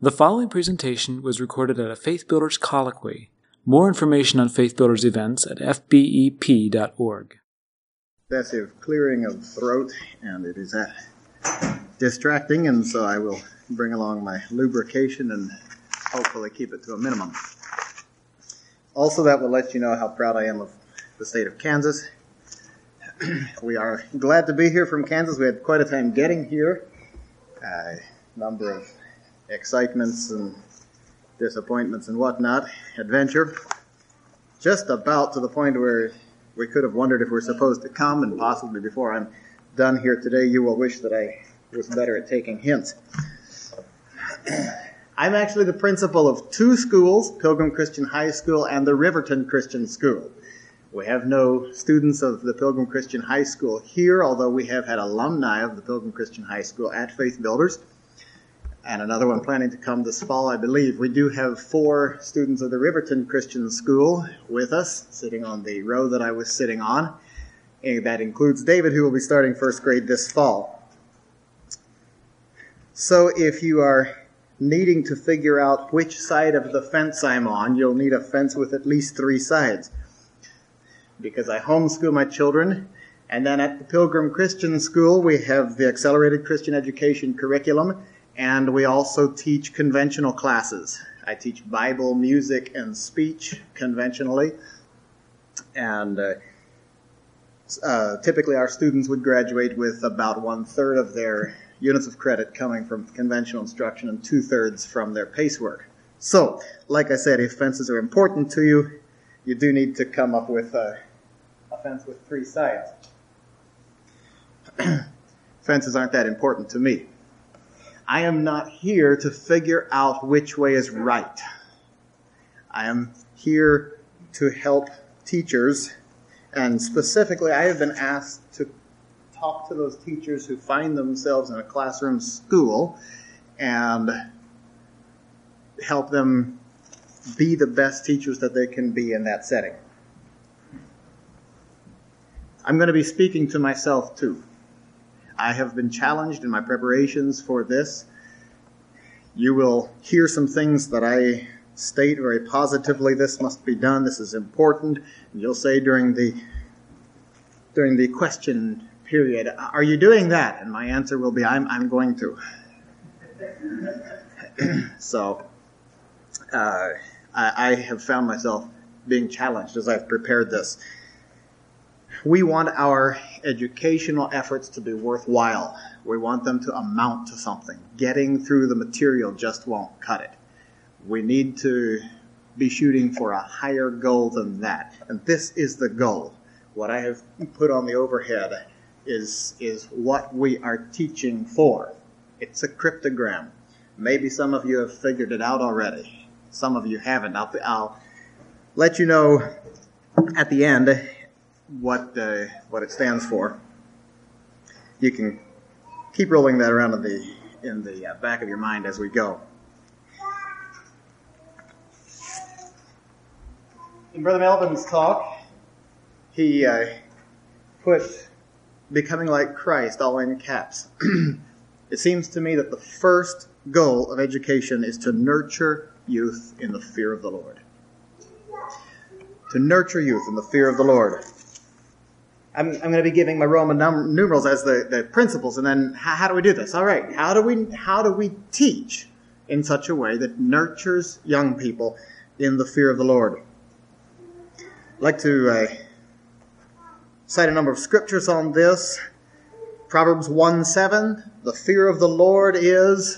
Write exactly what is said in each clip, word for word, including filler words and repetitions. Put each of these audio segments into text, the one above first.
The following presentation was recorded at a Faith Builders Colloquy. More information on Faith Builders events at f b e p dot org. Excessive clearing of throat, and it is uh, distracting, and so I will bring along my lubrication and hopefully keep it to a minimum. Also, that will let you know how proud I am of the state of Kansas. We are glad to be here from Kansas. We had quite a time getting here. A uh, number of excitements and disappointments and whatnot. Adventure. Just about to the point where we could have wondered if we're supposed to come, and possibly before I'm done here today, you will wish that I was better at taking hints. I'm actually the principal of two schools, Pilgrim Christian High School and the Riverton Christian School. We have no students of the Pilgrim Christian High School here, although we have had alumni of the Pilgrim Christian High School at Faith Builders, and another one planning to come this fall, I believe. We do have four students of the Riverton Christian School with us, sitting on the row that I was sitting on. And that includes David, who will be starting first grade this fall. So if you are needing to figure out which side of the fence I'm on, you'll need a fence with at least three sides. Because I homeschool my children, and then at the Pilgrim Christian School, we have the Accelerated Christian Education curriculum, and we also teach conventional classes. I teach Bible, music, and speech conventionally. And uh, uh, typically our students would graduate with about one-third of their units of credit coming from conventional instruction and two-thirds from their pace work. So, like I said, if fences are important to you, you do need to come up with a, a fence with three sides. Fences aren't that important to me. I am not here to figure out which way is right. I am here to help teachers, and specifically I have been asked to talk to those teachers who find themselves in a classroom school and help them be the best teachers that they can be in that setting. I'm going to be speaking to myself too. I have been challenged in my preparations for this. You will hear some things that I state very positively. This must be done. This is important. And you'll say during the during the question period, "Are you doing that?" And my answer will be, "I'm I'm going to." So uh, I, I have found myself being challenged as I've prepared this. We want our educational efforts to be worthwhile. We want them to amount to something. Getting through the material just won't cut it. We need to be shooting for a higher goal than that. And this is the goal. What I have put on the overhead is, is what we are teaching for. It's a cryptogram. Maybe some of you have figured it out already. Some of you haven't. I'll, I'll let you know at the end what uh, what it stands for. You can keep rolling that around in the in the uh, back of your mind as we go. In Brother Melvin's talk, he uh, put becoming like Christ all in caps. It seems to me that the first goal of education is to nurture youth in the fear of the Lord. To nurture youth in the fear of the Lord. I'm, I'm going to be giving my Roman num- numerals as the, the principles, and then how, how do we do this? All right, how do we how do we teach in such a way that nurtures young people in the fear of the Lord? I'd like to uh, cite a number of scriptures on this. Proverbs one seven, the fear of the Lord is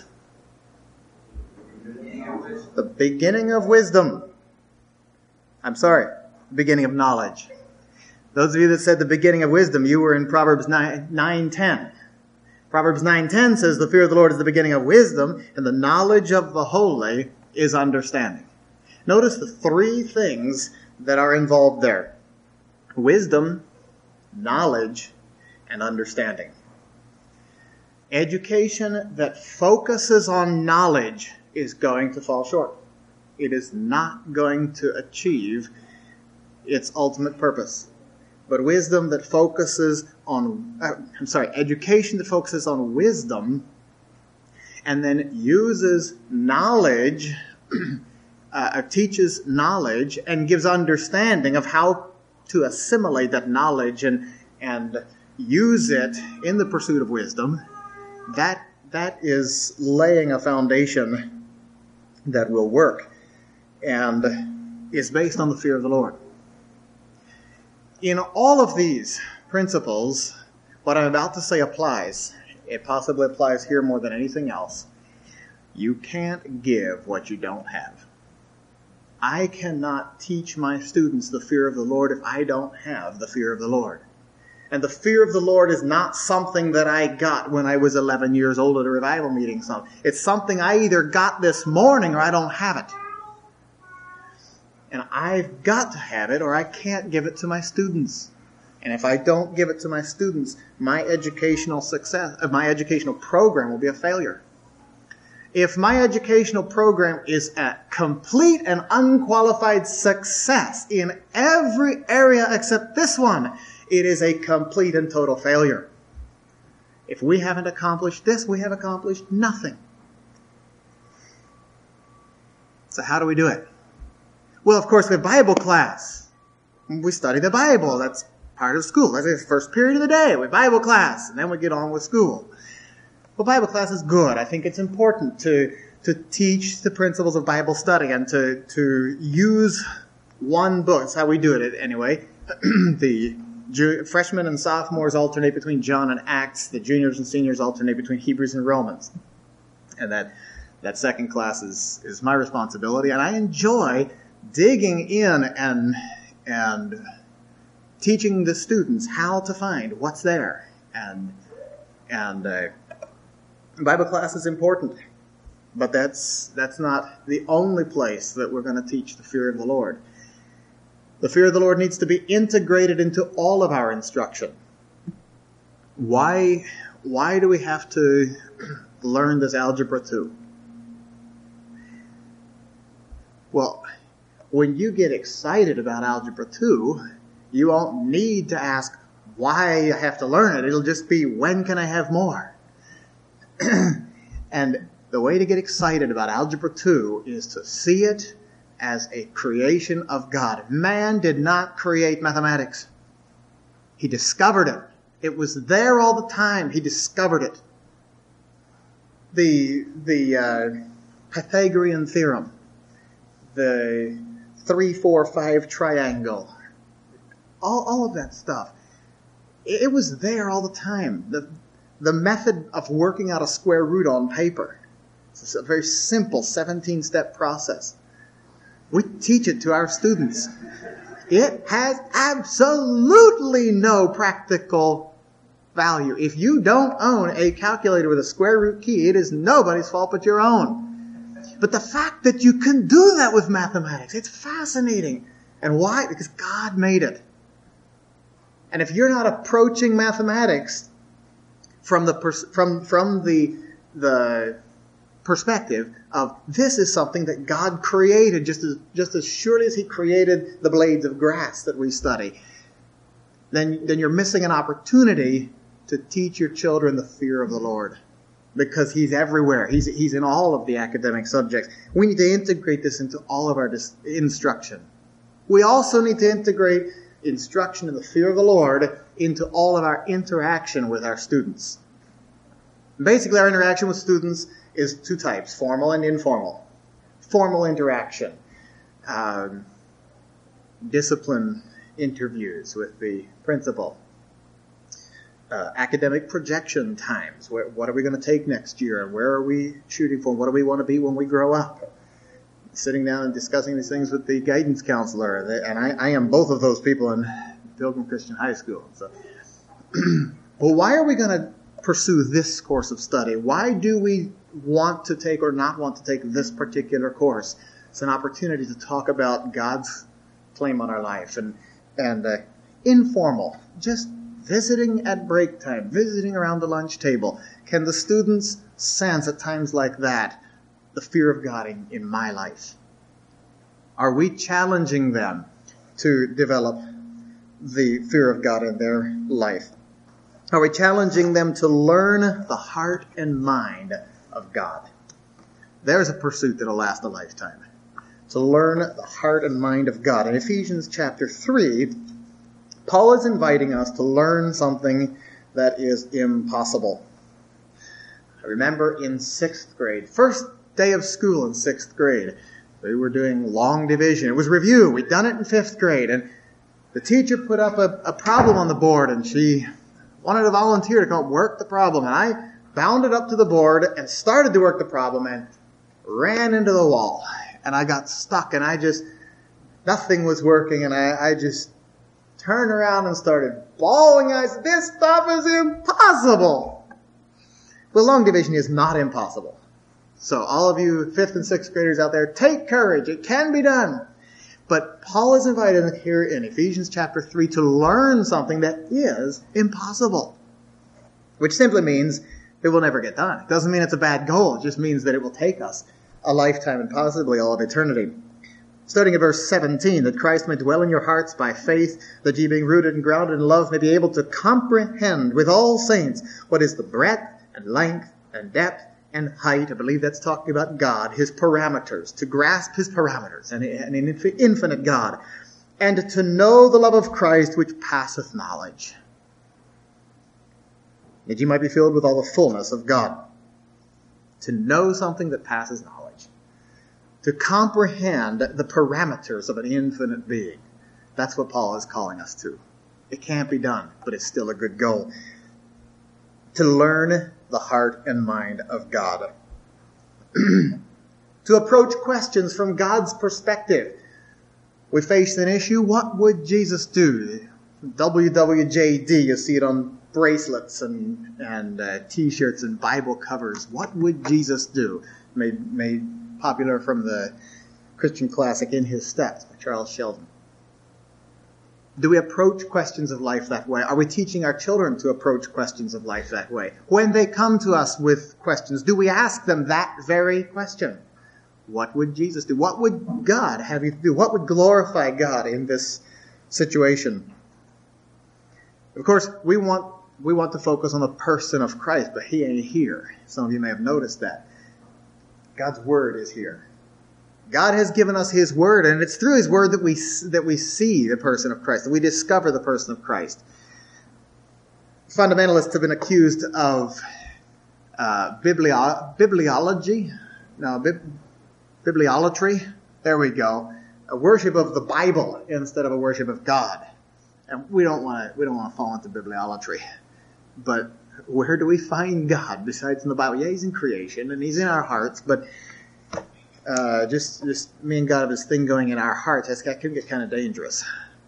the beginning of wisdom. I'm sorry, the beginning of knowledge. Those of you that said the beginning of wisdom, you were in Proverbs nine ten. Proverbs nine ten says the fear of the Lord is the beginning of wisdom, and the knowledge of the holy is understanding. Notice the three things that are involved there. Wisdom, knowledge, and understanding. Education that focuses on knowledge is going to fall short. It is not going to achieve its ultimate purpose. But wisdom that focuses on, uh, I'm sorry, education that focuses on wisdom and then uses knowledge, uh, teaches knowledge, and gives understanding of how to assimilate that knowledge and and use it in the pursuit of wisdom, that that is laying a foundation that will work and is based on the fear of the Lord. In all of these principles, what I'm about to say applies. It possibly applies here more than anything else. You can't give what you don't have. I cannot teach my students the fear of the Lord if I don't have the fear of the Lord. And the fear of the Lord is not something that I got when I was eleven years old at a revival meeting. It's something I either got this morning or I don't have it. And I've got to have it or I can't give it to my students. And if I don't give it to my students, my educational success, my educational program will be a failure. If my educational program is a complete and unqualified success in every area except this one, it is a complete and total failure. If we haven't accomplished this, we have accomplished nothing. So how do we do it? Well, of course, we have Bible class. We study the Bible. That's part of school. That's the first period of the day. We have Bible class, and then we get on with school. Well, Bible class is good. I think it's important to to teach the principles of Bible study and to, to use one book. That's how we do it anyway. The ju- freshmen and sophomores alternate between John and Acts. The juniors and seniors alternate between Hebrews and Romans. And that that second class is, is my responsibility. And I enjoy digging in and and teaching the students how to find what's there. And and uh, Bible class is important, but that's that's not the only place that we're going to teach the fear of the Lord. The fear of the Lord needs to be integrated into all of our instruction. Why why do we have to learn this Algebra two? Well, when you get excited about Algebra two, you won't need to ask why I have to learn it. It'll just be, when can I have more? And the way to get excited about Algebra two is to see it as a creation of God. Man did not create mathematics. He discovered it. It was there all the time. He discovered it. The, the uh, Pythagorean theorem, the three, four, five triangle, all, all of that stuff. It, it was there all the time. The, the method of working out a square root on paper. It's a very simple seventeen-step process. We teach it to our students. It has absolutely no practical value. If you don't own a calculator with a square root key, it is nobody's fault but your own. But the fact that you can do that with mathematics, it's fascinating. And why? Because God made it. And if you're not approaching mathematics from the pers- from from the the perspective of this is something that God created just as just as surely as He created the blades of grass that we study, then then you're missing an opportunity to teach your children the fear of the Lord, because He's everywhere. He's He's in all of the academic subjects. We need to integrate this into all of our dis- instruction. We also need to integrate instruction in the fear of the Lord into all of our interaction with our students. Basically, our interaction with students is two types, formal and informal. Formal interaction. Um, discipline interviews with the principal. Uh, academic projection times. Where, what are we going to take next year? And where are we shooting for? What do we want to be when we grow up? Sitting down and discussing these things with the guidance counselor. And I, I am both of those people in Pilgrim Christian High School. So, well, why are we going to pursue this course of study? Why do we want to take or not want to take this particular course? It's an opportunity to talk about God's claim on our life. And, and uh, informal, just visiting at break time, visiting around the lunch table. Can the students sense at times like that the fear of God in, in my life? Are we challenging them to develop the fear of God in their life? Are we challenging them to learn the heart and mind of God. There's a pursuit that'll last a lifetime. To learn the heart and mind of God. In Ephesians chapter three, Paul is inviting us to learn something that is impossible. I remember in sixth grade, first day of school in sixth grade, we were doing long division. It was review. We'd done it in fifth grade, and the teacher put up a, a problem on the board, and she wanted a volunteer to come work the problem. And I bounded up to the board and started to work the problem and ran into the wall. And I got stuck, and I just, nothing was working, and I, I just turned around and started bawling. I said, this stuff is impossible. Well, long division is not impossible. So all of you fifth and sixth graders out there, take courage. It can be done. But Paul is invited here in Ephesians chapter three to learn something that is impossible, which simply means it will never get done. It doesn't mean it's a bad goal. It just means that it will take us a lifetime and possibly all of eternity. Starting at verse seventeen, that Christ may dwell in your hearts by faith, that ye being rooted and grounded in love may be able to comprehend with all saints what is the breadth and length and depth and height. I believe that's talking about God, his parameters, to grasp his parameters, and an infinite God, and to know the love of Christ which passeth knowledge, that ye might be filled with all the fullness of God. To know something that passes knowledge. To comprehend the parameters of an infinite being. That's what Paul is calling us to. It can't be done, but it's still a good goal. To learn the heart and mind of God. To approach questions from God's perspective. We face an issue, what would Jesus do? W W J D, you see it on bracelets and, and uh, t-shirts and Bible covers. What would Jesus do? Made, made popular from the Christian classic In His Steps by Charles Sheldon. Do we approach questions of life that way? Are we teaching our children to approach questions of life that way? When they come to us with questions, do we ask them that very question? What would Jesus do? What would God have you do? What would glorify God in this situation? Of course, we want we want to focus on the person of Christ, but he ain't here. Some of you may have noticed that. God's word is here. God has given us his word, and it's through his word that we that we see the person of Christ, that we discover the person of Christ. Fundamentalists have been accused of uh, biblio- bibliology, no, bib- bibliolatry. There we go. A worship of the Bible instead of a worship of God. And we don't want to we don't want to fall into bibliolatry. But where do we find God besides in the Bible? Yeah, he's in creation and he's in our hearts, but uh, just just me and God have this thing going in our hearts. That's, that can get kind of dangerous.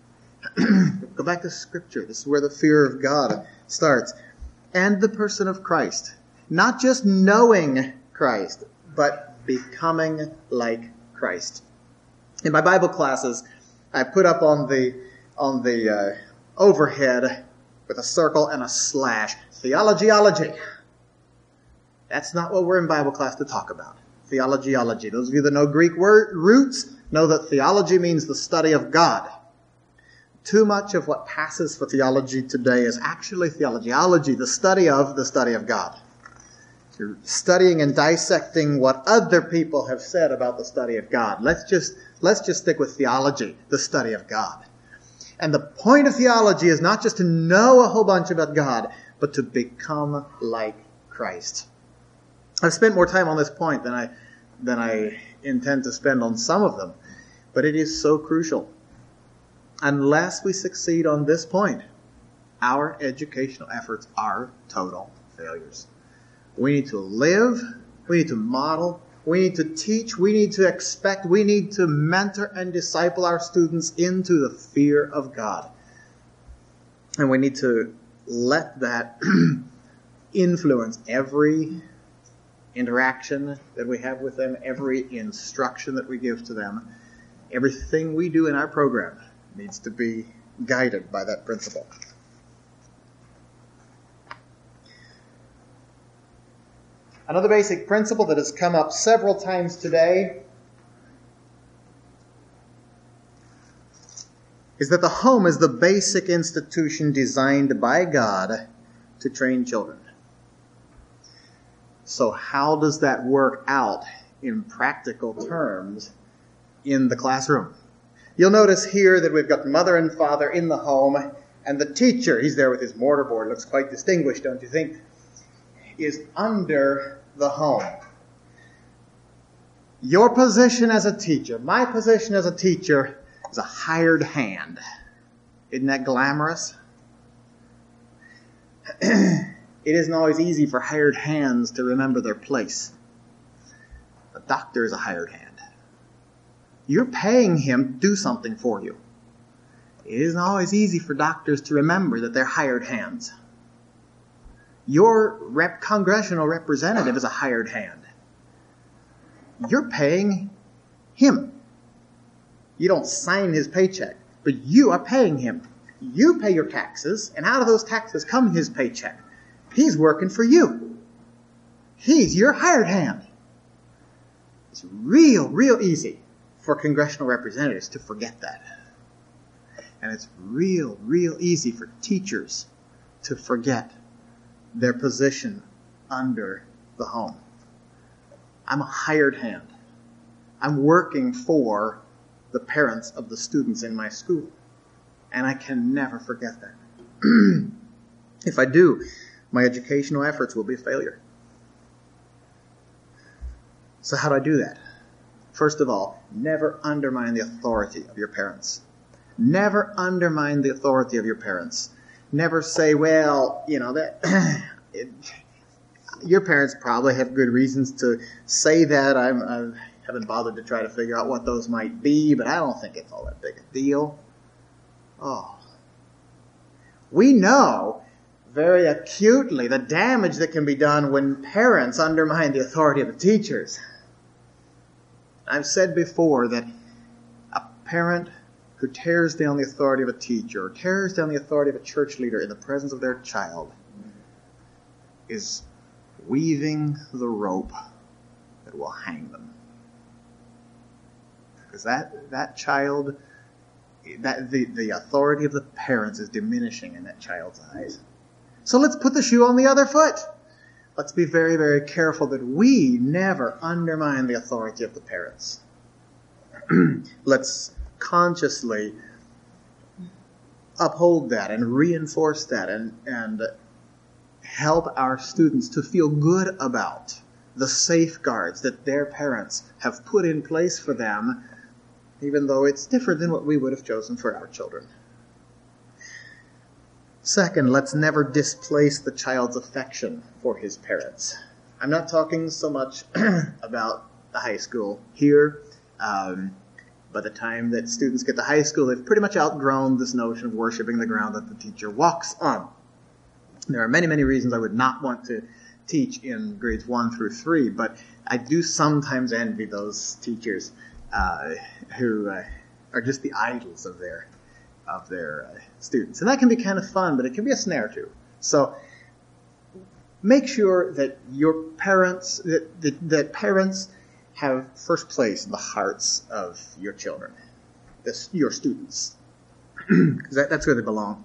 Go back to Scripture. This is where the fear of God starts. And the person of Christ. Not just knowing Christ, but becoming like Christ. In my Bible classes, I put up on the on the uh, overhead with a circle and a slash, theologyology. That's not what we're in Bible class to talk about. Theologyology. Those of you that know Greek word roots know that theology means the study of God. Too much of what passes for theology today is actually theologyology, the study of the study of God. You're studying and dissecting what other people have said about the study of God. Let's just let's just stick with theology, the study of God. And the point of theology is not just to know a whole bunch about God, but to become like Christ. I've spent more time on this point than I than I intend to spend on some of them, but it is so crucial. Unless we succeed on this point, our educational efforts are total failures. We need to live, we need to model, we need to teach, we need to expect, we need to mentor and disciple our students into the fear of God. And we need to let that influence every interaction that we have with them, every instruction that we give to them. Everything we do in our program needs to be guided by that principle. Another basic principle that has come up several times today is that the home is the basic institution designed by God to train children. So how does that work out in practical terms in the classroom? You'll notice here that we've got mother and father in the home, and the teacher, he's there with his mortarboard, looks quite distinguished, don't you think, is under the home. Your position as a teacher, my position as a teacher, is a hired hand. Isn't that glamorous? It isn't always easy for hired hands to remember their place. A doctor is a hired hand. You're paying him to do something for you. It isn't always easy for doctors to remember that they're hired hands. Your rep- congressional representative is a hired hand. You're paying him. You don't sign his paycheck, but you are paying him. You pay your taxes, and out of those taxes come his paycheck. He's working for you. He's your hired hand. It's real, real easy for congressional representatives to forget that. And it's real, real easy for teachers to forget their position under the home. I'm a hired hand. I'm working for the parents of the students in my school. And I can never forget that. If I do, my educational efforts will be a failure. So how do I do that? First of all, never undermine the authority of your parents. Never undermine the authority of your parents. Never say, well, you know, that it, your parents probably have good reasons to say that. I'm, I haven't bothered to try to figure out what those might be, but I don't think it's all that big a deal. Oh. We know very acutely the damage that can be done when parents undermine the authority of the teachers. I've said before that a parent who tears down the authority of a teacher or tears down the authority of a church leader in the presence of their child is weaving the rope that will hang them. Because that, that child, that the, the authority of the parents is diminishing in that child's eyes. So let's put the shoe on the other foot. Let's be very, very careful that we never undermine the authority of the parents. Let's consciously uphold that and reinforce that and, and help our students to feel good about the safeguards that their parents have put in place for them, even though it's different than what we would have chosen for our children. Second, let's never displace the child's affection for his parents. I'm not talking so much about the high school here. Um, by the time that students get to high school, they've pretty much outgrown this notion of worshiping the ground that the teacher walks on. There are many, many reasons I would not want to teach in grades one through three, but I do sometimes envy those teachers uh, who uh, are just the idols of their of their uh, students. And that can be kind of fun, but it can be a snare too. So make sure that your parents, that, that, that parents have first place in the hearts of your children, this, your students, because that, that's where they belong.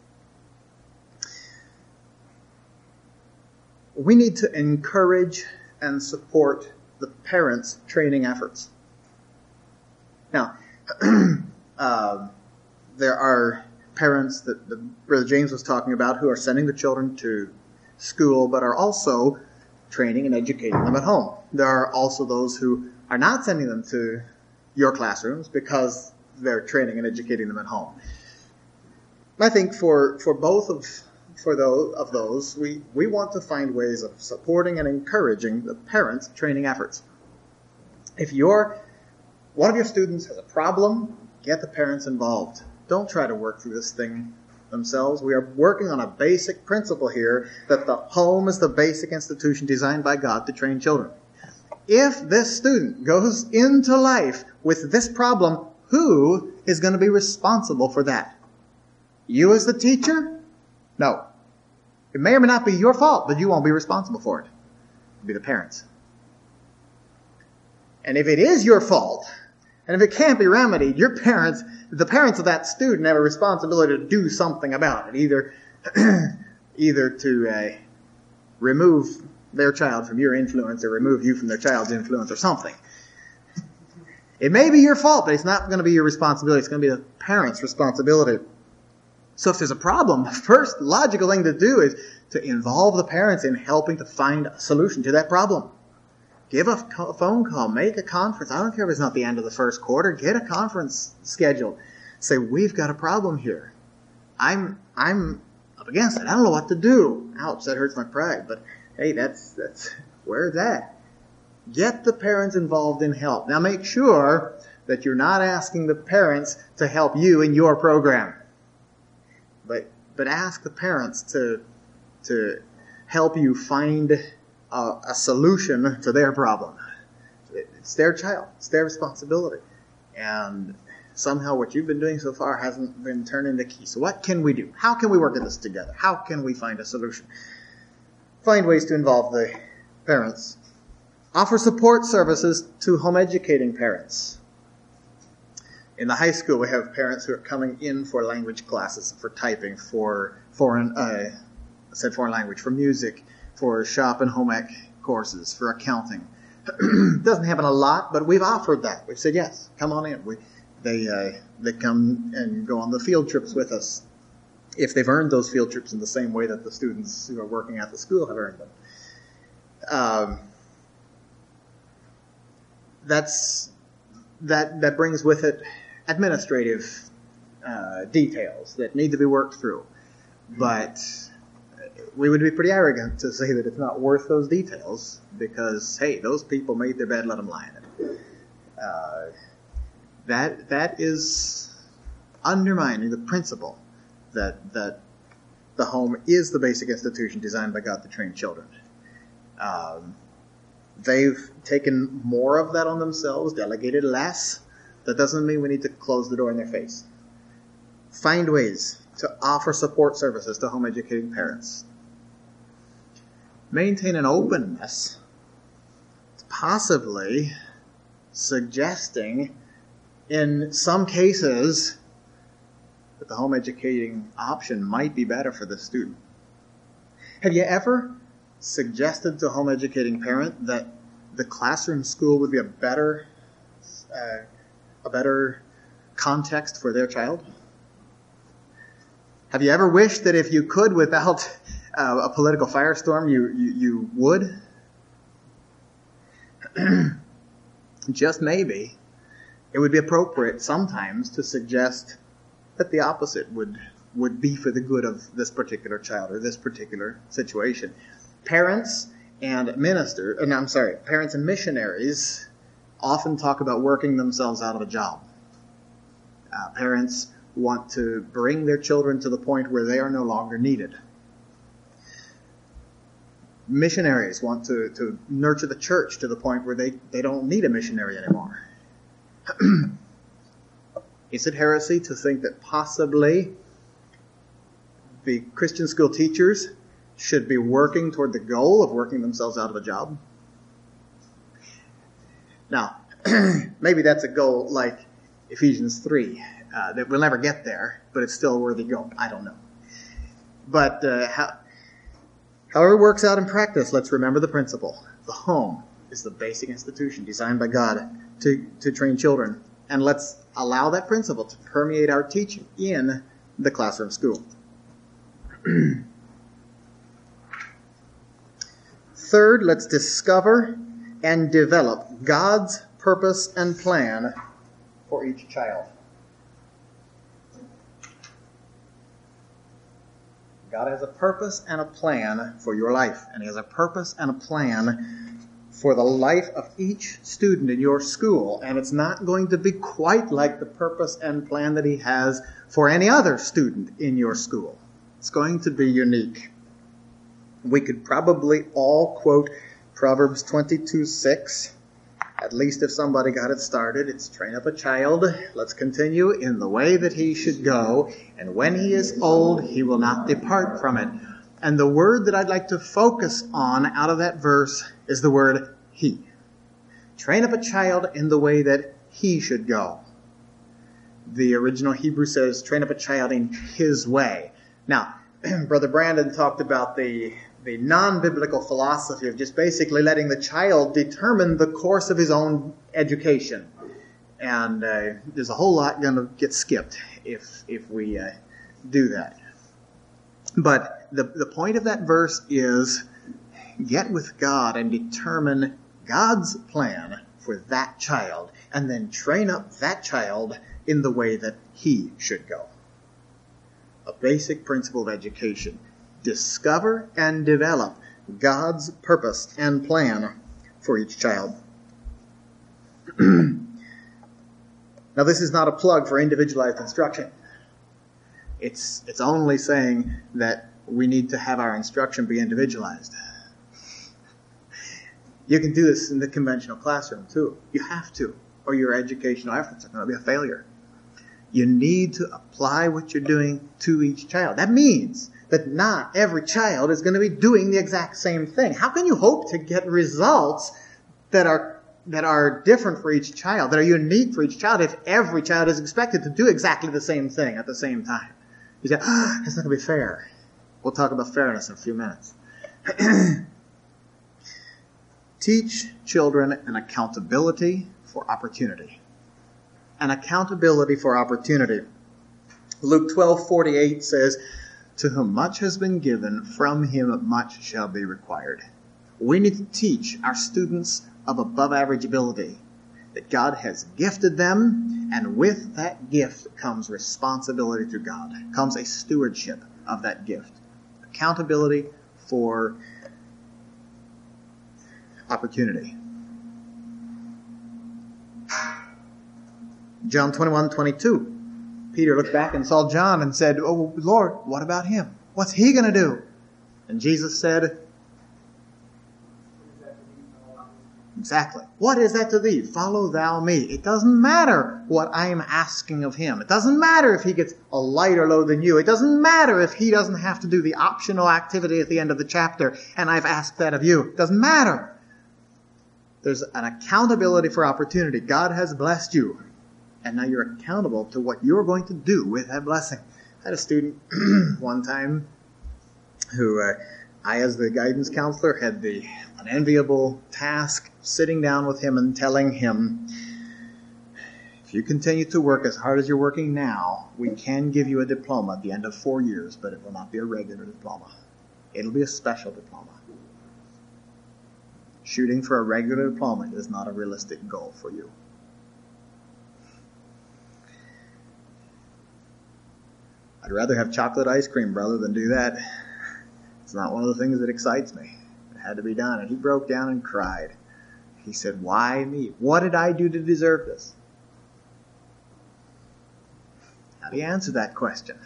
We need to encourage and support the parents' training efforts. Now, um, there are parents that, that Brother James was talking about who are sending the children to school, but are also training and educating them at home. There are also those who are not sending them to your classrooms because they're training and educating them at home. I think for, for both of for those of those, we, we want to find ways of supporting and encouraging the parents' training efforts. If your one of your students has a problem, get the parents involved. Don't try to work through this thing themselves. We are working on a basic principle here that the home is the basic institution designed by God to train children. If this student goes into life with this problem, who is going to be responsible for that? You as the teacher? No. It may or may not be your fault, but you won't be responsible for it. It'll be the parents. And if it is your fault, and if it can't be remedied, your parents, the parents of that student have a responsibility to do something about it. Either, either to uh, remove their child from your influence or remove you from their child's influence or something. It may be your fault, but it's not going to be your responsibility. It's going to be the parent's responsibility. So if there's a problem, the first logical thing to do is to involve the parents in helping to find a solution to that problem. Give a phone call, make a conference. I don't care if it's not the end of the first quarter. Get a conference scheduled. Say, we've got a problem here. I'm I'm up against it. I don't know what to do. Ouch, that hurts my pride. But hey, that's that's where it's at. Get the parents involved in help. Now make sure that you're not asking the parents to help you in your program. But but ask the parents to to help you find a, a solution to their problem. It's their child. It's their responsibility. And somehow what you've been doing so far hasn't been turned into key. So what can we do? How can we work at this together? How can we find a solution? Find ways to involve the parents. Offer support services to home educating parents. In the high school, we have parents who are coming in for language classes, for typing, for foreign, uh, I said foreign language, for music, for shop and home ec courses, for accounting. Doesn't happen a lot, but we've offered that. We've said, yes, come on in. We, they, uh, they come and go on the field trips with us, if they've earned those field trips in the same way that the students who are working at the school have earned them. Um, that's that that brings with it administrative uh, details that need to be worked through. But we would be pretty arrogant to say that it's not worth those details because, hey, those people made their bed, let them lie in it. Uh, that that is undermining the principle that that the home is the basic institution designed by God to train children. Um, they've taken more of that on themselves, delegated less. That doesn't mean we need to close the door in their face. Find ways to offer support services to home educating parents. Maintain an openness to possibly suggesting, in some cases, that the home educating option might be better for the student. Have you ever suggested to a home educating parent that the classroom school would be a better uh, a better context for their child? Have you ever wished that if you could, without uh, a political firestorm, you, you, you would? Just maybe, it would be appropriate sometimes to suggest that the opposite would, would be for the good of this particular child or this particular situation. Parents and minister, and I'm sorry, parents and missionaries often talk about working themselves out of a job. Uh, parents want to bring their children to the point where they are no longer needed. Missionaries want to, to nurture the church to the point where they, they don't need a missionary anymore. Is it heresy to think that possibly the Christian school teachers should be working toward the goal of working themselves out of a job? Now, maybe that's a goal like Ephesians three, uh, that we'll never get there, but it's still a worthy goal. I don't know. But uh, how, however it works out in practice, let's remember the principle. The home is the basic institution designed by God to, to train children. And let's allow that principle to permeate our teaching in the classroom school. Third, let's discover and develop God's purpose and plan for each child. God has a purpose and a plan for your life, and He has a purpose and a plan for the life of each student in your school, and it's not going to be quite like the purpose and plan that He has for any other student in your school. It's going to be unique. We could probably all quote Proverbs twenty-two six. At least if somebody got it started, it's train up a child. Let's continue in the way that he should go. And when he is old, he will not depart from it. And the word that I'd like to focus on out of that verse is the word he. Train up a child in the way that he should go. The original Hebrew says, train up a child in his way. Now, Brother Brandon talked about the the non-biblical philosophy of just basically letting the child determine the course of his own education. And uh, there's a whole lot going to get skipped if if we uh, do that. But the, the point of that verse is get with God and determine God's plan for that child, and then train up that child in the way that he should go. A basic principle of education. Discover and develop God's purpose and plan for each child. Now, this is not a plug for individualized instruction. It's, it's only saying that we need to have our instruction be individualized. You can do this in the conventional classroom, too. You have to, or your educational efforts are going to be a failure. You need to apply what you're doing to each child. That means that not every child is going to be doing the exact same thing. How can you hope to get results that are that are different for each child, that are unique for each child, if every child is expected to do exactly the same thing at the same time? You say, oh, that's not going to be fair. We'll talk about fairness in a few minutes. Teach children an accountability for opportunity. An accountability for opportunity. Luke twelve forty-eight says, to whom much has been given, from him much shall be required. We need to teach our students of above average ability that God has gifted them, and with that gift comes responsibility to God. Comes a stewardship of that gift. Accountability for opportunity. John twenty-one twenty-two. Peter looked back and saw John and said, oh, Lord, what about him? What's he going to do? And Jesus said, exactly. What is that to thee? Follow thou me. It doesn't matter what I'm asking of him. It doesn't matter if he gets a lighter load than you. It doesn't matter if he doesn't have to do the optional activity at the end of the chapter and I've asked that of you. It doesn't matter. There's an accountability for opportunity. God has blessed you, and now you're accountable to what you're going to do with that blessing. I had a student one time who uh, I, as the guidance counselor, had the unenviable task of sitting down with him and telling him, if you continue to work as hard as you're working now, we can give you a diploma at the end of four years, but it will not be a regular diploma. It'll be a special diploma. Shooting for a regular diploma is not a realistic goal for you. I'd rather have chocolate ice cream, brother, than do that. It's not one of the things that excites me. It had to be done. And he broke down and cried. He said, why me? What did I do to deserve this? How do you answer that question?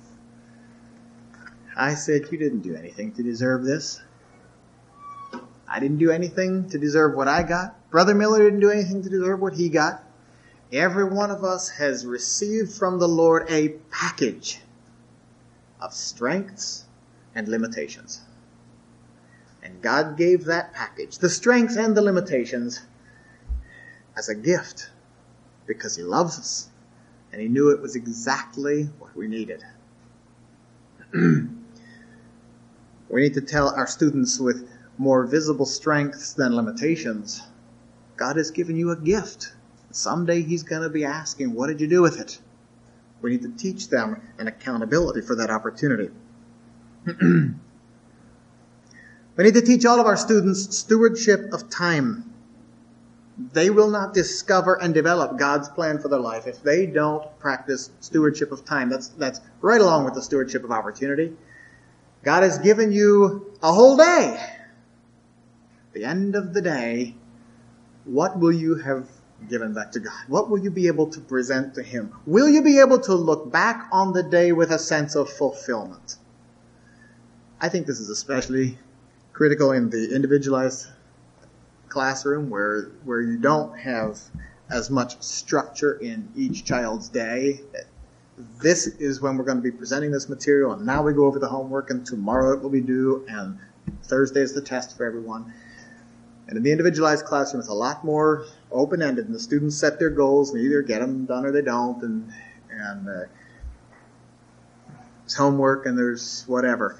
I said, you didn't do anything to deserve this. I didn't do anything to deserve what I got. Brother Miller didn't do anything to deserve what he got. Every one of us has received from the Lord a package of strengths and limitations. And God gave that package, the strengths and the limitations, as a gift because he loves us and he knew it was exactly what we needed. We need to tell our students with more visible strengths than limitations, God has given you a gift. Someday he's going to be asking, what did you do with it? We need to teach them an accountability for that opportunity. We need to teach all of our students stewardship of time. They will not discover and develop God's plan for their life if they don't practice stewardship of time. That's, that's right along with the stewardship of opportunity. God has given you a whole day. At the end of the day, what will you have given back to God? What will you be able to present to him? Will you be able to look back on the day with a sense of fulfillment? I think this is especially critical in the individualized classroom where where you don't have as much structure in each child's day. This is when we're going to be presenting this material, and now we go over the homework, and tomorrow it will be due, and Thursday is the test for everyone. And in the individualized classroom, it's a lot more open-ended, and the students set their goals, and either get them done or they don't, and and uh, there's homework and there's whatever.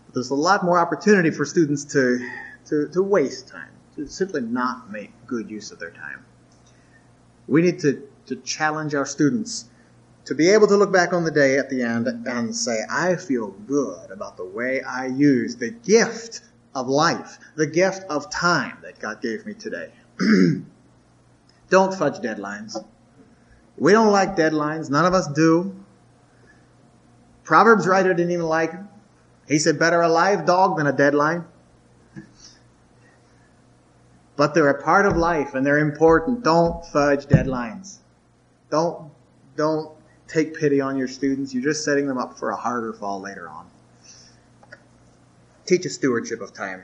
But there's a lot more opportunity for students to, to, to waste time, to simply not make good use of their time. We need to, to challenge our students to be able to look back on the day at the end and say, I feel good about the way I used the gift of life, the gift of time that God gave me today. Don't fudge deadlines. We don't like deadlines. None of us do. Proverbs writer didn't even like them. He said, better a live dog than a deadline. But they're a part of life and they're important. Don't fudge deadlines. Don't, don't take pity on your students. You're just setting them up for a harder fall later on. Teach a stewardship of time.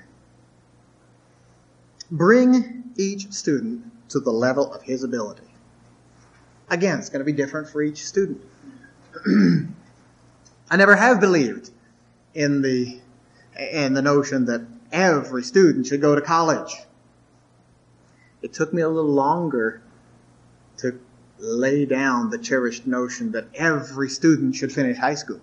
Bring each student to the level of his ability. Again, it's going to be different for each student. I never have believed in the, in the notion that every student should go to college. It took me a little longer to lay down the cherished notion that every student should finish high school.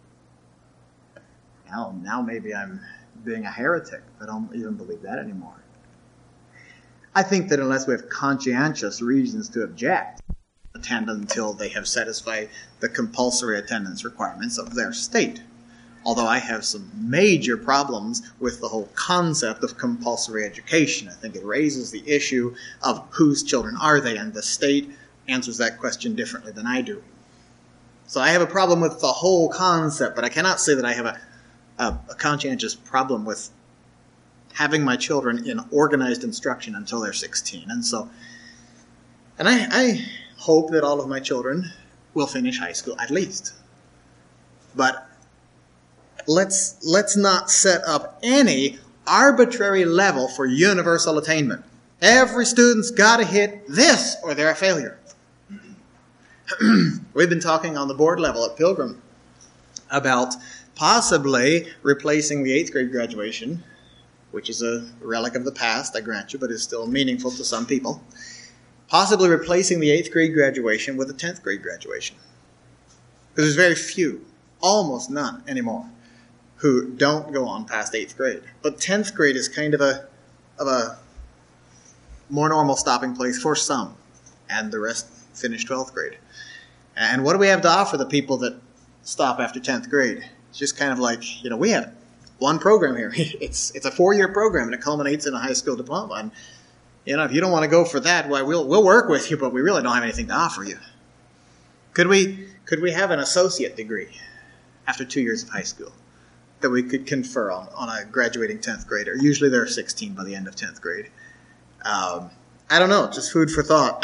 Now, now maybe I'm being a heretic. I don't even believe that anymore. I think that unless we have conscientious reasons to object, attend until they have satisfied the compulsory attendance requirements of their state. Although I have some major problems with the whole concept of compulsory education. I think it raises the issue of whose children are they, and the state answers that question differently than I do. So I have a problem with the whole concept, but I cannot say that I have a, a, a conscientious problem with having my children in organized instruction until they're sixteen. And so, and I, I hope that all of my children will finish high school at least. But let's let's not set up any arbitrary level for universal attainment. Every student's got to hit this or they're a failure. We've been talking on the board level at Pilgrim about possibly replacing the eighth grade graduation, which is a relic of the past, I grant you, but is still meaningful to some people. Possibly replacing the eighth grade graduation with a tenth grade graduation. Because there's very few, almost none anymore, who don't go on past eighth grade. But tenth grade is kind of a of a more normal stopping place for some, and the rest finish twelfth grade. And what do we have to offer the people that stop after tenth grade? It's just kind of like, you know, we have one program here. It's it's a four-year program, and it culminates in a high school diploma. And, you know, if you don't want to go for that, well, we'll we'll work with you, but we really don't have anything to offer you. Could we could we have an associate degree after two years of high school that we could confer on, on a graduating tenth grader? Usually they're sixteen by the end of tenth grade. Um, I don't know, just food for thought.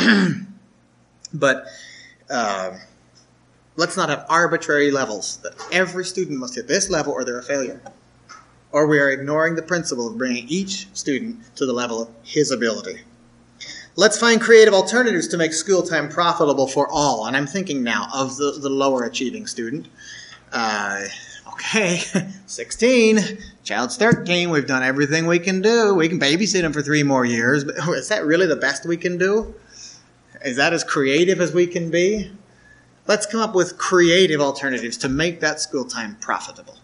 But uh, let's not have arbitrary levels that every student must hit this level or they're a failure. Or we are ignoring the principle of bringing each student to the level of his ability. Let's find creative alternatives to make school time profitable for all. And I'm thinking now of the, the lower achieving student. Uh, okay, sixteen, child's thirteen, we've done everything we can do. We can babysit him for three more years. But is that really the best we can do? Is that as creative as we can be? Let's come up with creative alternatives to make that school time profitable.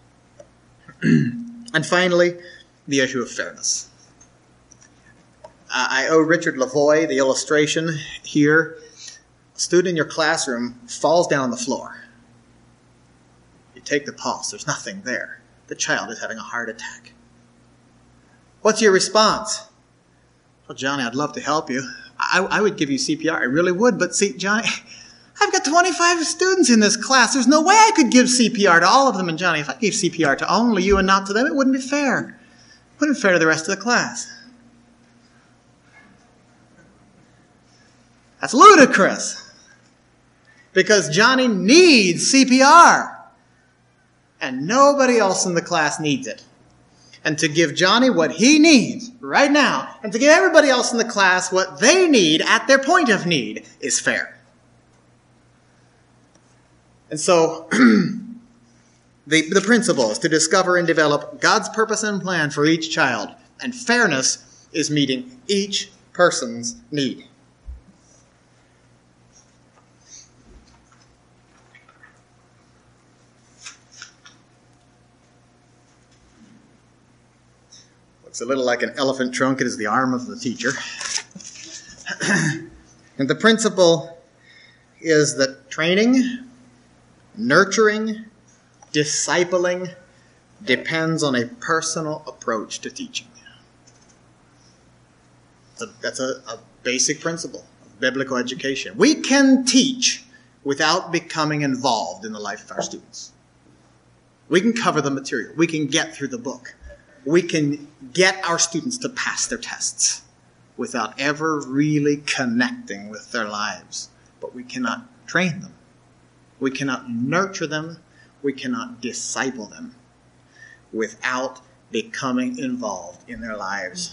And finally, the issue of fairness. Uh, I owe Richard Lavoie the illustration here. A student in your classroom falls down on the floor. You take the pulse. There's nothing there. The child is having a heart attack. What's your response? Well, Johnny, I'd love to help you. I, I would give you C P R. I really would. But see, Johnny, I've got twenty-five students in this class. There's no way I could give C P R to all of them. And Johnny, if I gave C P R to only you and not to them, it wouldn't be fair. It wouldn't be fair to the rest of the class. That's ludicrous. Because Johnny needs C P R. And nobody else in the class needs it. And to give Johnny what he needs right now, and to give everybody else in the class what they need at their point of need, is fair. And so, the, the principle is to discover and develop God's purpose and plan for each child. And fairness is meeting each person's need. It's a little like an elephant trunk. It is the arm of the teacher. And the principle is that training, nurturing, discipling depends on a personal approach to teaching. That's a, a basic principle of biblical education. We can teach without becoming involved in the life of our students. We can cover the material. We can get through the book. We can get our students to pass their tests without ever really connecting with their lives. But we cannot train them. We cannot nurture them. We cannot disciple them without becoming involved in their lives.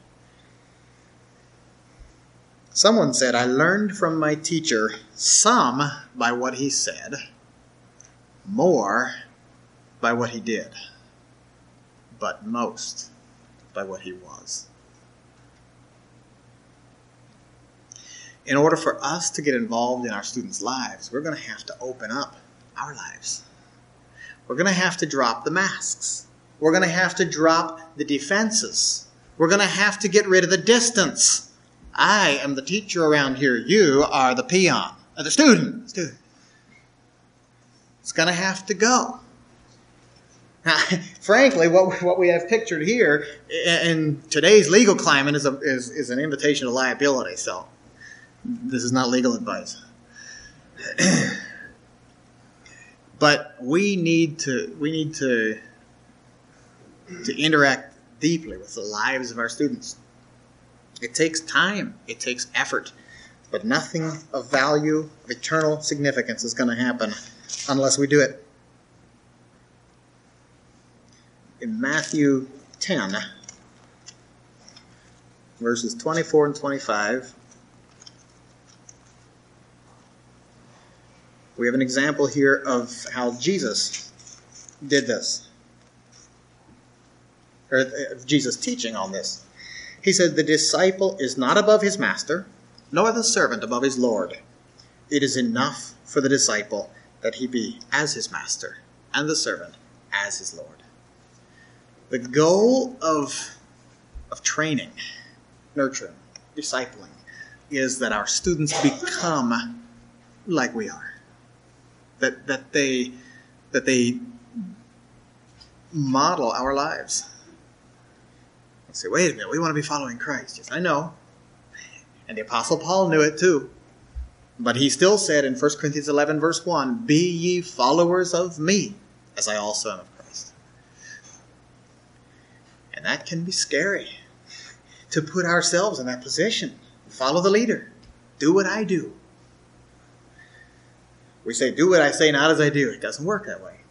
Someone said, I learned from my teacher some by what he said, more by what he did, but most by what he was. In order for us to get involved in our students' lives, we're going to have to open up our lives. We're going to have to drop the masks. We're going to have to drop the defenses. We're going to have to get rid of the distance. I am the teacher around here. You are the peon, or the student. student. It's going to have to go. Now, frankly, what what we have pictured here in today's legal climate is a is, is an invitation to liability. So this is not legal advice. But we need to we need to to interact deeply with the lives of our students. It takes time. It takes effort. But nothing of value, of eternal significance is going to happen unless we do it. In Matthew ten, verses twenty-four and twenty-five, we have an example here of how Jesus did this. Or uh, Jesus teaching on this. He said, the disciple is not above his master, nor the servant above his Lord. It is enough for the disciple that he be as his master, and the servant as his Lord. The goal of, of training, nurturing, discipling, is that our students become like we are. That, that, they, that they model our lives. Say, wait a minute, we want to be following Christ. Yes, I know. And the Apostle Paul knew it too. But he still said in First Corinthians eleven, verse one, be ye followers of me, as I also am of Christ. And that can be scary, to put ourselves in that position. Follow the leader. Do what I do. We say, do what I say, not as I do. It doesn't work that way.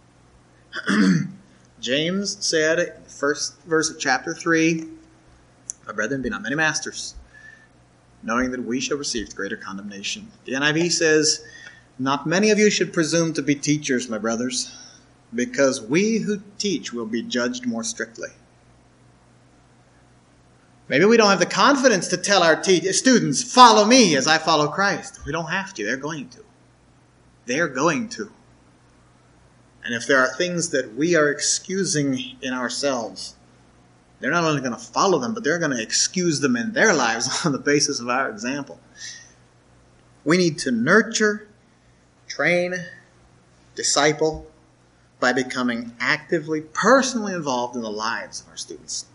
James said in the first verse of chapter three, my brethren, be not many masters, knowing that we shall receive greater condemnation. The N I V says, not many of you should presume to be teachers, my brothers, because we who teach will be judged more strictly. Maybe we don't have the confidence to tell our te- students, follow me as I follow Christ. We don't have to. They're going to. They're going to. And if there are things that we are excusing in ourselves, they're not only going to follow them, but they're going to excuse them in their lives on the basis of our example. We need to nurture, train, disciple by becoming actively, personally involved in the lives of our students.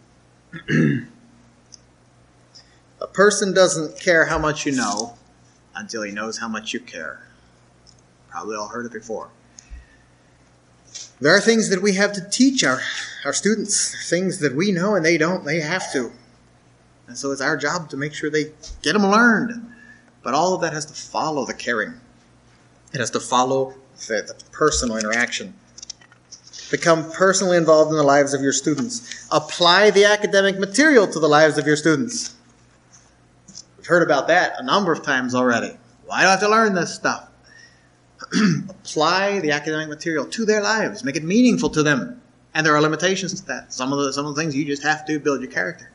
A person doesn't care how much you know until he knows how much you care. Probably all heard it before. There are things that we have to teach our, our students, things that we know and they don't, they have to. And so it's our job to make sure they get them learned. But all of that has to follow the caring. It has to follow the, the personal interaction. Become personally involved in the lives of your students. Apply the academic material to the lives of your students. We've heard about that a number of times already. Why do I have to learn this stuff? Apply the academic material to their lives. Make it meaningful to them. And there are limitations to that. Some of the, some of the things you just have to build your character.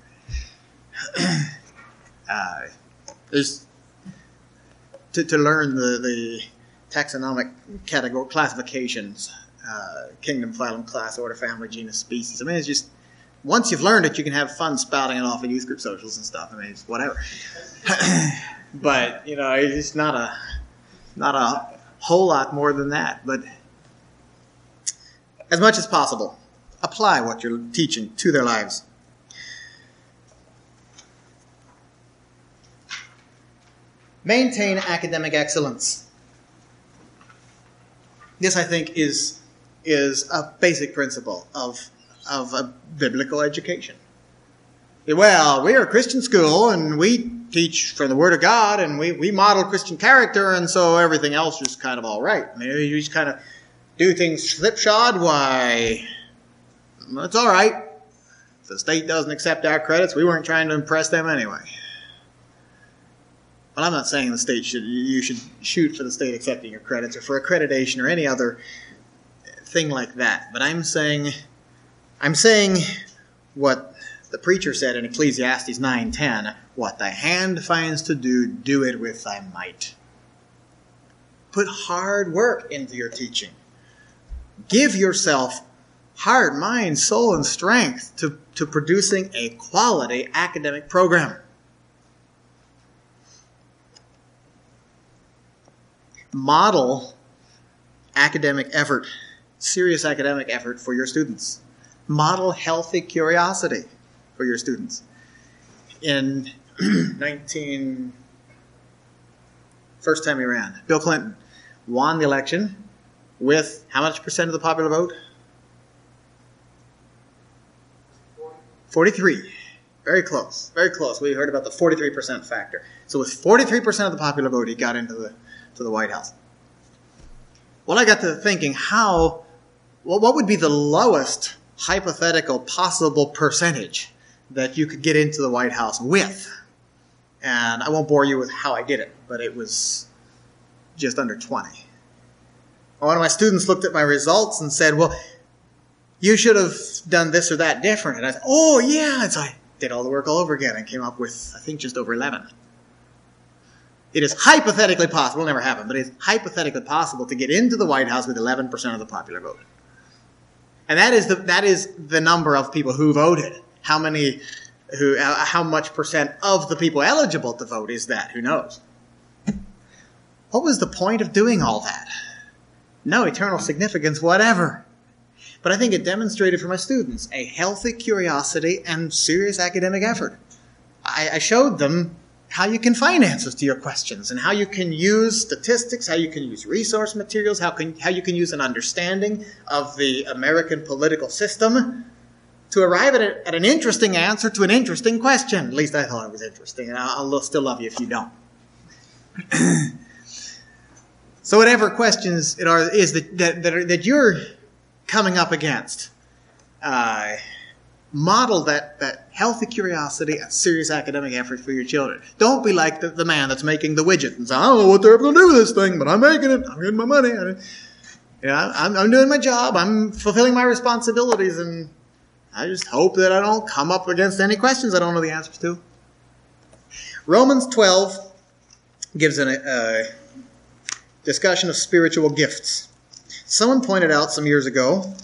uh, there's to, to learn the, the taxonomic category classifications, uh, kingdom, phylum, class, order, family, genus, species. I mean, it's just once you've learned it, you can have fun spouting it off at youth group socials and stuff. I mean, it's whatever. But, you know, it's not a, not a whole lot more than that. But as much as possible, apply what you're teaching to their lives. Maintain academic excellence. This, I think, is, is a basic principle of, of a biblical education. Well, we're a Christian school, and we teach from the Word of God, and we, we model Christian character, and so everything else is kind of all right. I mean, you just kind of do things slipshod, why, it's all right. If the state doesn't accept our credits, we weren't trying to impress them anyway. Well, I'm not saying the state should, you should shoot for the state accepting your credits or for accreditation or any other thing like that. But I'm saying, I'm saying what the preacher said in Ecclesiastes nine ten, what thy hand finds to do, do it with thy might. Put hard work into your teaching. Give yourself heart, mind, soul, and strength to, to producing a quality academic program. Model academic effort, serious academic effort for your students. Model healthy curiosity for your students. In nineteen, first time he ran, Bill Clinton won the election with how much percent of the popular vote? forty-three. Very close. Very close. We heard about the forty-three percent factor. So with forty-three percent of the popular vote, he got into the to the White House. Well, I got to thinking how, well, what would be the lowest hypothetical possible percentage that you could get into the White House with? And I won't bore you with how I did it, but it was just under twenty. One of my students looked at my results and said, well, you should have done this or that different. And I said, oh, yeah. And so I did all the work all over again and came up with, I think, just over eleven. It is hypothetically possible, it'll never happen, but it's hypothetically possible to get into the White House with eleven percent of the popular vote. And that is the, that is the number of people who voted. How many, who, uh, how much percent of the people eligible to vote is that? Who knows? What was the point of doing all that? No eternal significance whatever. But I think it demonstrated for my students a healthy curiosity and serious academic effort. I, I showed them how you can find answers to your questions and how you can use statistics, how you can use resource materials, how can how you can use an understanding of the American political system to arrive at, a, at an interesting answer to an interesting question. At least I thought it was interesting, and I'll, I'll still love you if you don't. So whatever questions it are is that that, that, are, that you're coming up against, uh, model that, that healthy curiosity and serious academic effort for your children. Don't be like the, the man that's making the widget and say, I don't know what they're ever going to do with this thing, but I'm making it. I'm getting my money. I, you know, I'm, I'm doing my job. I'm fulfilling my responsibilities, and I just hope that I don't come up against any questions I don't know the answers to. Romans twelve gives a uh, discussion of spiritual gifts. Someone pointed out some years ago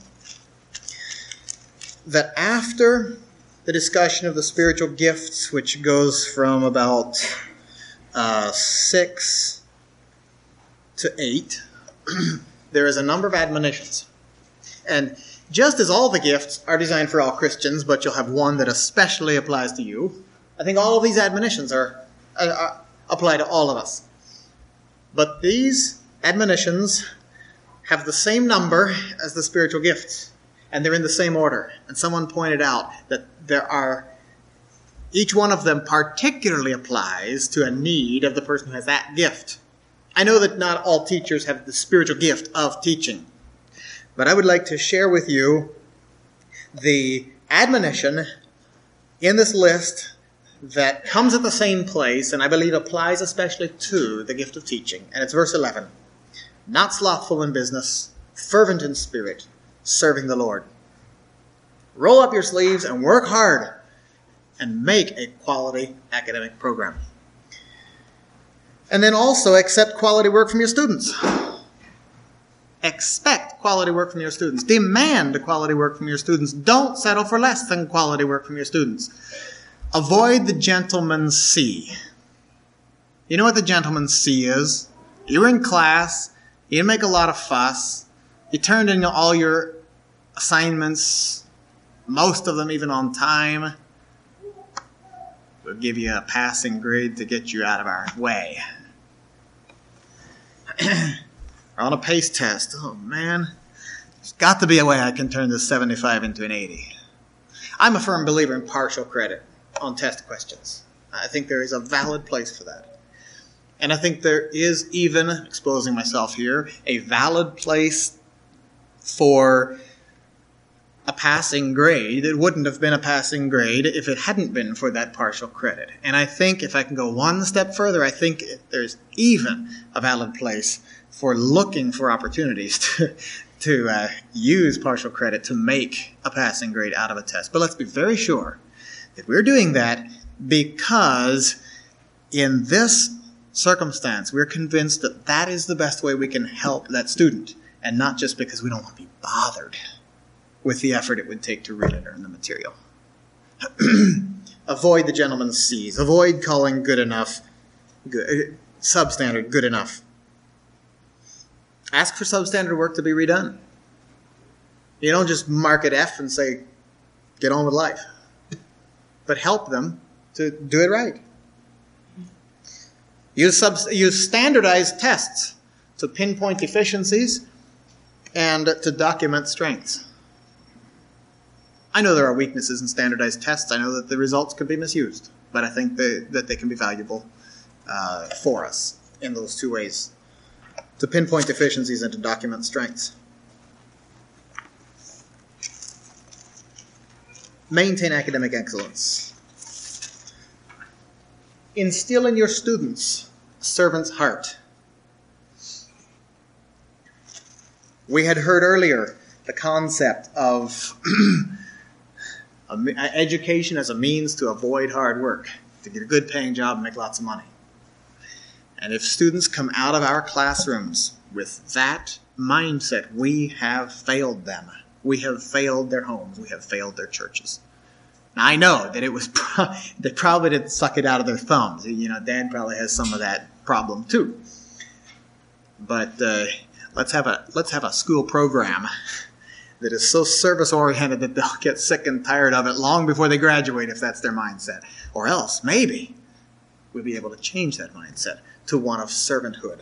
that after the discussion of the spiritual gifts, which goes from about uh, six to eight, there is a number of admonitions. And just as all the gifts are designed for all Christians, but you'll have one that especially applies to you, I think all of these admonitions are, are, are apply to all of us. But these admonitions have the same number as the spiritual gifts. And they're in the same order. And someone pointed out that there are, each one of them particularly applies to a need of the person who has that gift. I know that not all teachers have the spiritual gift of teaching. But I would like to share with you the admonition in this list that comes at the same place, and I believe applies especially to the gift of teaching. And it's verse eleven. Not slothful in business, fervent in spirit, serving the Lord. Roll up your sleeves and work hard and make a quality academic program. And then also accept quality work from your students. Expect quality work from your students. Demand quality work from your students. Don't settle for less than quality work from your students. Avoid the gentleman's C. You know what the gentleman's C is? You were in class. You didn't make a lot of fuss. You turned in all your assignments, most of them even on time. We'll give you a passing grade to get you out of our way. Or on a PACE test. Oh, man. There's got to be a way I can turn this seventy-five into an eighty. I'm a firm believer in partial credit on test questions. I think there is a valid place for that. And I think there is even, exposing myself here, a valid place for a passing grade. It wouldn't have been a passing grade if it hadn't been for that partial credit. And I think if I can go one step further, I think there's even a valid place for looking for opportunities to, to uh, use partial credit to make a passing grade out of a test. But let's be very sure that we're doing that because in this circumstance, we're convinced that that is the best way we can help that student, and not just because we don't want to be bothered with the effort it would take to read and learn the material. Avoid the gentleman's C's. Avoid calling good enough, good, substandard good enough. Ask for substandard work to be redone. You don't just mark it F and say, get on with life. But help them to do it right. Use, sub, use standardized tests to pinpoint deficiencies and to document strengths. I know there are weaknesses in standardized tests. I know that the results could be misused, but I think they, that they can be valuable uh, for us in those two ways, to pinpoint deficiencies and to document strengths. Maintain academic excellence. Instill in your students a servant's heart. We had heard earlier the concept of education as a means to avoid hard work, to get a good paying job and make lots of money. And if students come out of our classrooms with that mindset, we have failed them. We have failed their homes. We have failed their churches. Now, I know that it was pro- they probably didn't suck it out of their thumbs. You know, Dad probably has some of that problem too. But uh, let's have a let's have a school program that is so service-oriented that they'll get sick and tired of it long before they graduate if that's their mindset. Or else, maybe, we'll be able to change that mindset to one of servanthood.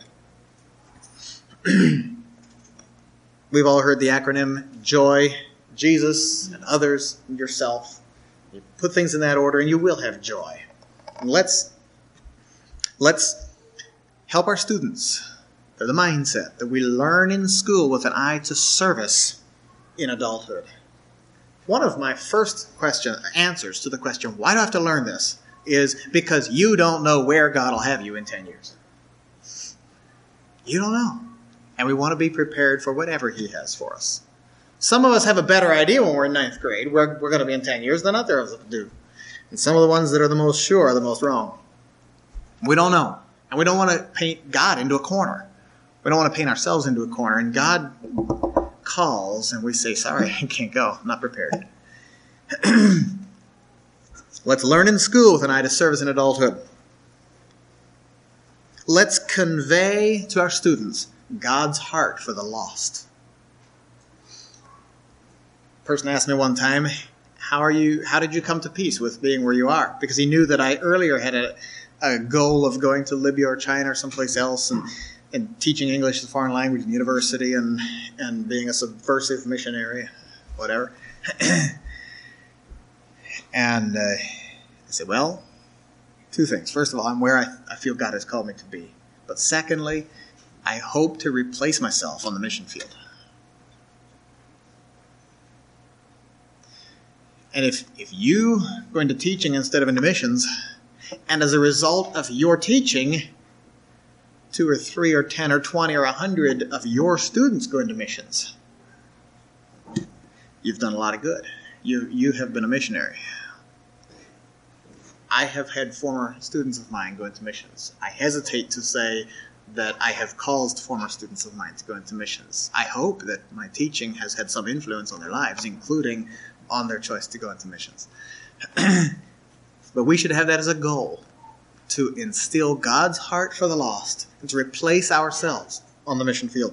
We've all heard the acronym JOY, Jesus and others and yourself. You put things in that order and you will have joy. And let's, let's help our students. They're the mindset that we learn in school with an eye to service in adulthood. One of my first question answers to the question, why do I have to learn this, is because you don't know where God will have you in ten years. You don't know. And we want to be prepared for whatever He has for us. Some of us have a better idea when we're in ninth grade. We're, we're going to be in ten years than others do. And some of the ones that are the most sure are the most wrong. We don't know. And we don't want to paint God into a corner. We don't want to paint ourselves into a corner. And God calls and we say, sorry, I can't go. I'm not prepared. Let's learn in school with an eye to service in adulthood. Let's convey to our students God's heart for the lost. A person asked me one time, how are you, how did you come to peace with being where you are? Because he knew that I earlier had a, a goal of going to Libya or China or someplace else and, and teaching English as a foreign language in university and, and being a subversive missionary, whatever. And uh, I said, well, two things. First of all, I'm where I, I feel God has called me to be. But secondly, I hope to replace myself on the mission field. And if, if you go into teaching instead of into missions, and as a result of your teaching, two or three or ten or twenty or a hundred of your students go into missions, you've done a lot of good. You, you have been a missionary. I have had former students of mine go into missions. I hesitate to say that I have caused former students of mine to go into missions. I hope that my teaching has had some influence on their lives, including on their choice to go into missions. But we should have that as a goal, to instill God's heart for the lost and to replace ourselves on the mission field.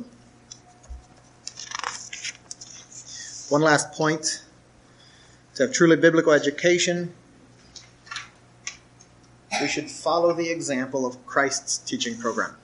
One last point. To have truly biblical education, we should follow the example of Christ's teaching program.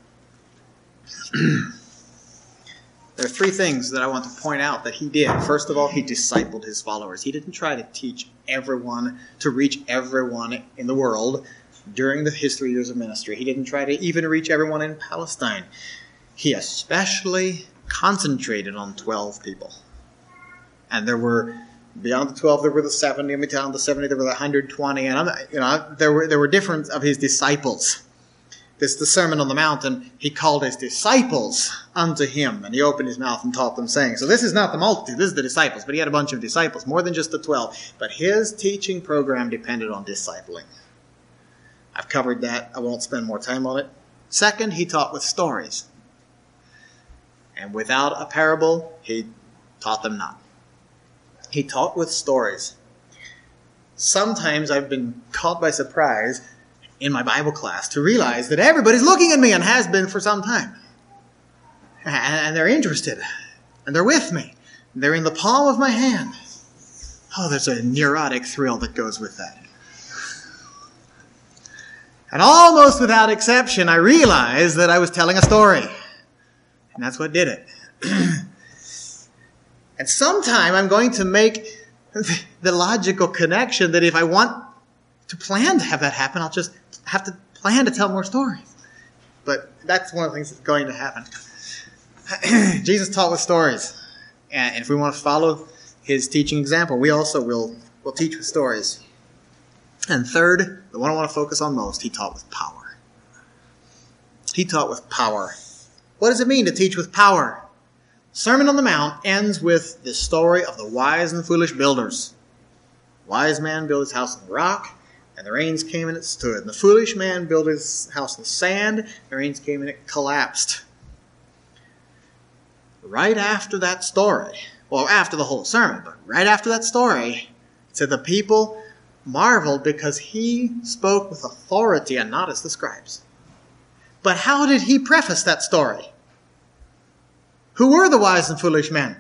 There are three things that I want to point out that he did. First of all, he discipled his followers. He didn't try to teach everyone, to reach everyone in the world during the his three years of ministry. He didn't try to even reach everyone in Palestine. He especially concentrated on twelve people. And there were, beyond the twelve, there were the seventy, and beyond the seventy, there were the one hundred twenty. And I'm, you know, there were there were different of his disciples. This is the Sermon on the Mount, and he called his disciples unto him, and he opened his mouth and taught them, saying. So this is not the multitude, this is the disciples, but he had a bunch of disciples, more than just the twelve. But his teaching program depended on discipling. I've covered that. I won't spend more time on it. Second, he taught with stories. And without a parable, he taught them not. He taught with stories. Sometimes I've been caught by surprise in my Bible class to realize that everybody's looking at me and has been for some time. And they're interested. And they're with me. They're in the palm of my hand. Oh, there's a neurotic thrill that goes with that. And almost without exception, I realized that I was telling a story. And that's what did it. And sometime I'm going to make the logical connection that if I want to plan to have that happen, I'll just have to plan to tell more stories. But that's one of the things that's going to happen. Jesus taught with stories. And if we want to follow his teaching example, we also will, will teach with stories. And third, the one I want to focus on most, he taught with power. He taught with power. What does it mean to teach with power? Sermon on the Mount ends with the story of the wise and foolish builders. Wise man built his house on the rock, and the rains came and it stood. And the foolish man built his house on the sand, the rains came and it collapsed. Right after that story, well, after the whole sermon, but right after that story, it said the people marveled because he spoke with authority and not as the scribes. But how did he preface that story? Who were the wise and foolish men?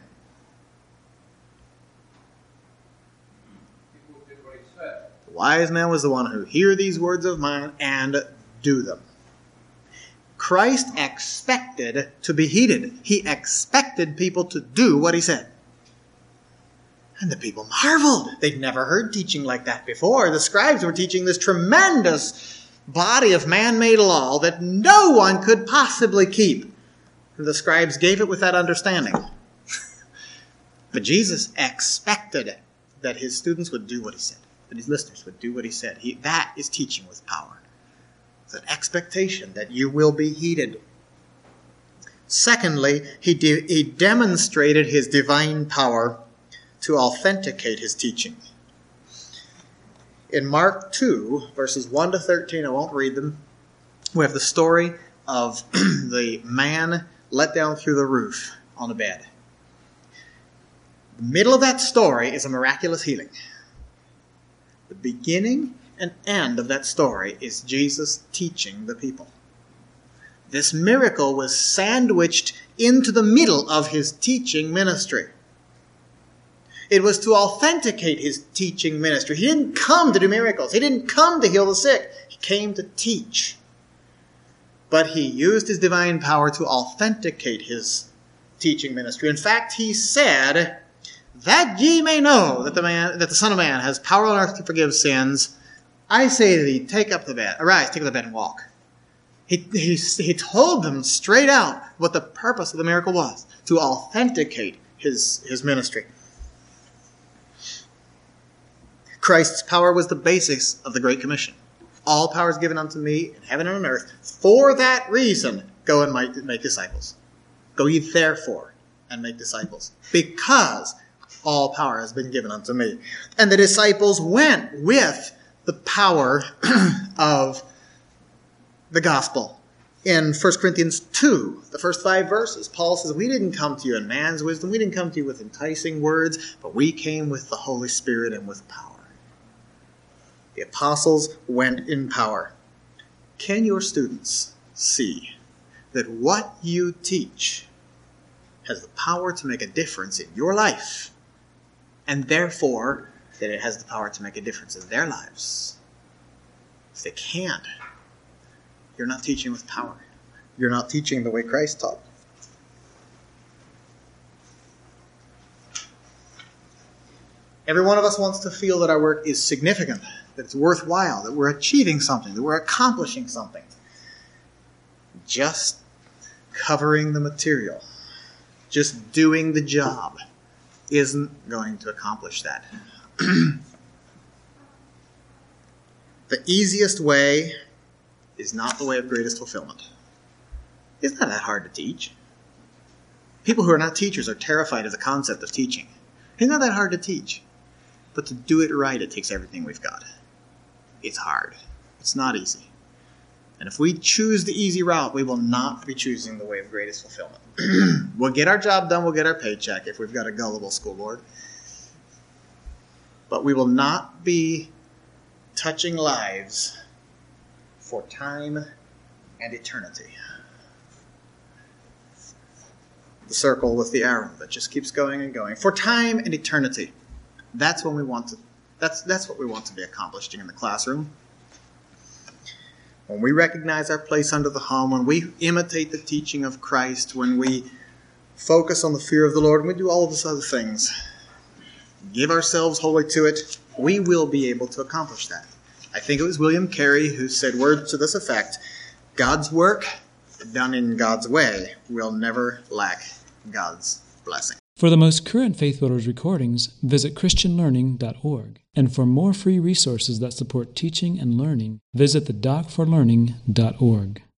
The wise man was the one who hear these words of mine and do them. Christ expected to be heeded. He expected people to do what he said. And the people marveled. They'd never heard teaching like that before. The scribes were teaching this tremendous body of man-made law that no one could possibly keep. And the scribes gave it with that understanding. But Jesus expected that his students would do what he said, that his listeners would do what he said. He, that is teaching with power. It's an expectation that you will be heeded. Secondly, he, de- he demonstrated his divine power to authenticate his teaching. In Mark two, verses one to thirteen, I won't read them, we have the story of the man let down through the roof on a bed. The middle of that story is a miraculous healing. The beginning and end of that story is Jesus teaching the people. This miracle was sandwiched into the middle of his teaching ministry. It was to authenticate his teaching ministry. He didn't come to do miracles. He didn't come to heal the sick. He came to teach. But he used his divine power to authenticate his teaching ministry. In fact, he said, that ye may know that the man, that the Son of Man has power on earth to forgive sins, I say to thee, take up the bed, arise, take up the bed and walk. He, he, he told them straight out what the purpose of the miracle was, to authenticate his, his ministry. Christ's power was the basis of the Great Commission. All power is given unto me in heaven and on earth. For that reason, go and make, make disciples. Go ye therefore and make disciples. Because all power has been given unto me. And the disciples went with the power of the gospel. In First Corinthians two, the first five verses, Paul says, we didn't come to you in man's wisdom, we didn't come to you with enticing words, but we came with the Holy Spirit and with power. The apostles went in power. Can your students see that what you teach has the power to make a difference in your life, and therefore that it has the power to make a difference in their lives? If they can't, you're not teaching with power. You're not teaching the way Christ taught. Every one of us wants to feel that our work is significant, that it's worthwhile, that we're achieving something, that we're accomplishing something. Just covering the material, just doing the job, isn't going to accomplish that. The easiest way is not the way of greatest fulfillment. It's not that hard to teach. People who are not teachers are terrified of the concept of teaching. It's not that hard to teach. But to do it right, it takes everything we've got. It's hard. It's not easy. And if we choose the easy route, we will not be choosing the way of greatest fulfillment. We'll get our job done, we'll get our paycheck if we've got a gullible school board. But we will not be touching lives for time and eternity. The circle with the arrow that just keeps going and going. For time and eternity. That's when we want to that's that's what we want to be accomplishing in the classroom. When we recognize our place under the home, when we imitate the teaching of Christ, when we focus on the fear of the Lord, and we do all of these other things, give ourselves wholly to it, we will be able to accomplish that. I think it was William Carey who said words to this effect: God's work done in God's way will never lack God's blessing. For the most current Faith Builders recordings, visit Christian Learning dot org. And for more free resources that support teaching and learning, visit the doc for learning dot org.